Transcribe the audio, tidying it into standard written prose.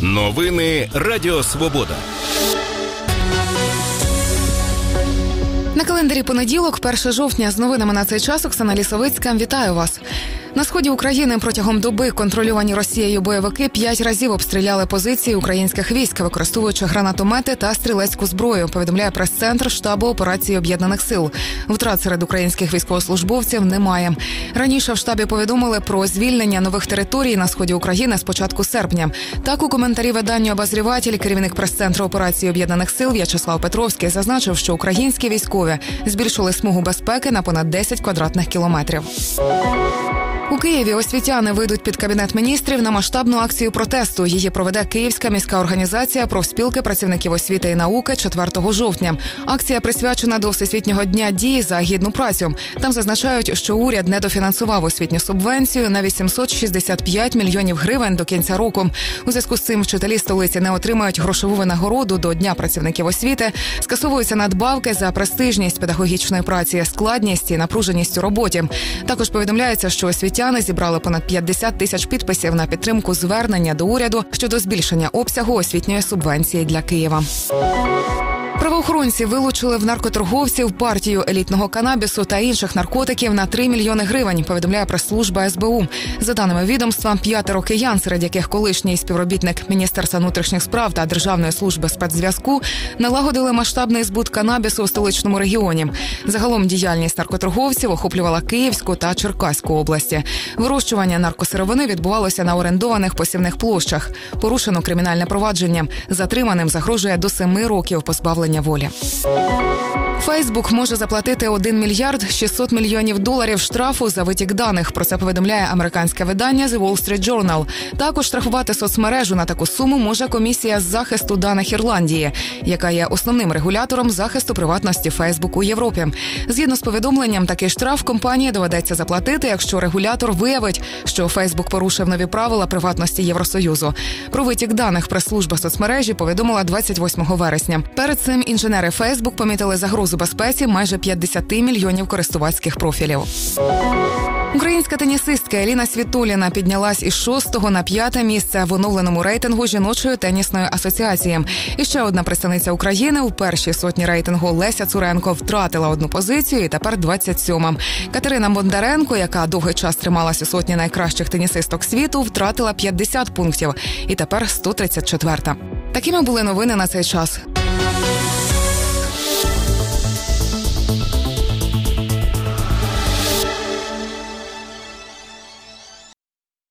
Новини Радіо Свобода. На календарі понеділок, 1 жовтня. З новинами на цей час Оксана Лісовицька. Вітаю вас. На сході України протягом доби контрольовані Росією бойовики 5 разів обстріляли позиції українських військ, використовуючи гранатомети та стрілецьку зброю, повідомляє прес-центр штабу операції Об'єднаних сил. Втрат серед українських військовослужбовців немає. Раніше в штабі повідомили про звільнення нових територій на сході України з початку серпня. Так, у коментарі виданню «Обозріватель» керівник прес-центру операції Об'єднаних сил В'ячеслав Петровський зазначив, що українські військові збільшили смугу безпеки на понад 10 квадратних кілометрів. У Києві освітяни вийдуть під Кабінет міністрів на масштабну акцію протесту. Її проведе Київська міська організація профспілки працівників освіти і науки 4 жовтня. Акція присвячена до Всесвітнього дня дії за гідну працю. Там зазначають, що уряд недофінансував освітню субвенцію на 865 мільйонів гривень до кінця року. У зв'язку з цим вчителі столиці не отримають грошову винагороду до Дня працівників освіти, скасовуються надбавки за престижність педагогічної праці, складність і напруженість у роботі. Також повідомляється, що освітяни зібрали понад 50 тисяч підписів на підтримку звернення до уряду щодо збільшення обсягу освітньої субвенції для Києва. Правоохоронці вилучили в наркоторговців партію елітного канабісу та інших наркотиків на 3 мільйони гривень, повідомляє прес-служба СБУ. За даними відомства, 5 киян, серед яких колишній співробітник Міністерства внутрішніх справ та Державної служби спецзв'язку, налагодили масштабний збут канабісу у столичному регіоні. Загалом діяльність наркоторговців охоплювала Київську та Черкаську області. Вирощування наркосировини відбувалося на орендованих посівних площах. Порушено кримінальне провадження. Затриманим загрожує до 7 років позбавлення волі. Фейсбук може заплатити 1 мільярд 600 мільйонів доларів штрафу за витік даних. Про це повідомляє американське видання The Wall Street Journal. Також штрафувати соцмережу на таку суму може комісія з захисту даних Ірландії, яка є основним регулятором захисту приватності Фейсбук у Європі. Згідно з повідомленням, такий штраф компанії доведеться заплатити, якщо регулятор виявить, що Фейсбук порушив нові правила приватності Євросоюзу. Про витік даних прес-служба соцмережі повідомила 28 вересня. Перед цим інженери Фейсбук помітили загрозу безпеці майже 50 мільйонів користувацьких профілів. Українська тенісистка Еліна Світоліна піднялась із 6-го на 5-те місце в оновленому рейтингу Жіночої тенісної асоціації. І ще одна представниця України у першій сотні рейтингу Леся Цуренко втратила одну позицію і тепер 27-ма. Катерина Бондаренко, яка довгий час трималась у сотні найкращих тенісисток світу, втратила 50 пунктів і тепер 134-та. Такими були новини на цей час.